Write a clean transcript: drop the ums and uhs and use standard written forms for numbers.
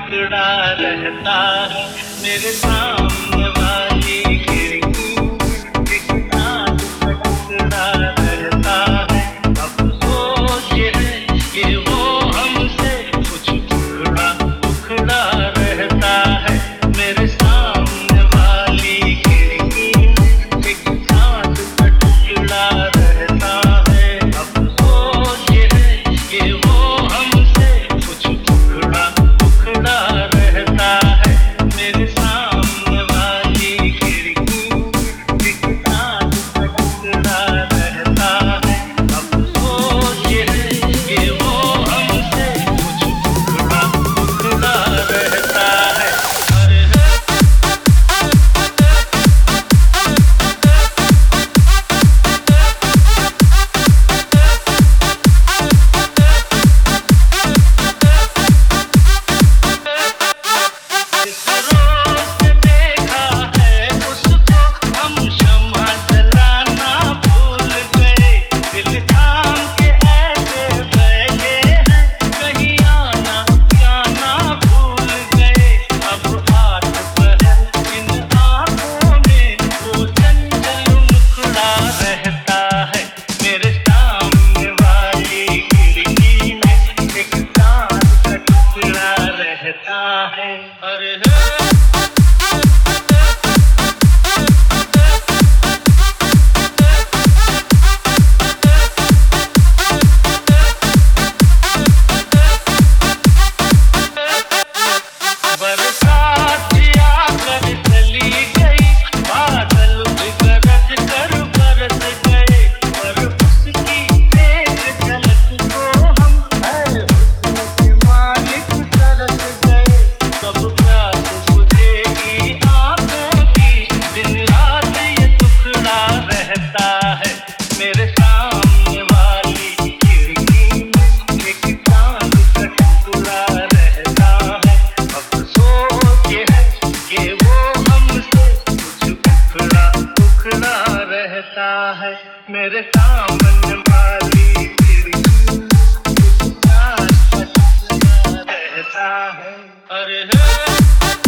टुकड़ा रहता है मेरे सामने वाली खिड़की एक चांद का टुकड़ा रहता है। अफसोस ये है कि वो हमसे कुछ टुकड़ा टुकड़ा रहता है मेरे सामने वाली खिड़की एक चांद का टुकड़ा रहता है। अफसोस ये है कि वो हमसे कुछ टुकड़ा टुकड़ा रहता है मेरे सामने वाली खिड़की एक चांद का टुकड़ा रहता है। अफसोस ये है कि वो हमसे कुछ टुकड़ा टुकड़ा रहता है। अरे इस रोज़ देखा है उसको हम शम्मा जलाना भूल गए। दिल थाम के ऐसे बैठे हैं कहीं आना जाना भूल गए। अब आठ पहर इन आँखों में वो चंचल मुखड़ा रहता है मेरे सामने वाली खिड़की में एक चांद का टुकड़ा रहता है। अरे बरसात आकर चली गई, बादल भी गरज कर बरस गए, पर उसकी तेज झलक को हम है हुस्न के मालिक तरस गए। कब प्यास बुझेगी आंखों की, दिन रात ये टुकड़ा रहता है मेरे सामने वाली खिड़की में एक चांद का टुकड़ा रहता है। अफसोस ये है कि वो हमसे कुछ टुकड़ा टुकड़ा रहता है मेरे सामने वाली खिड़की एक चांद का टुकड़ा रहता है। अरे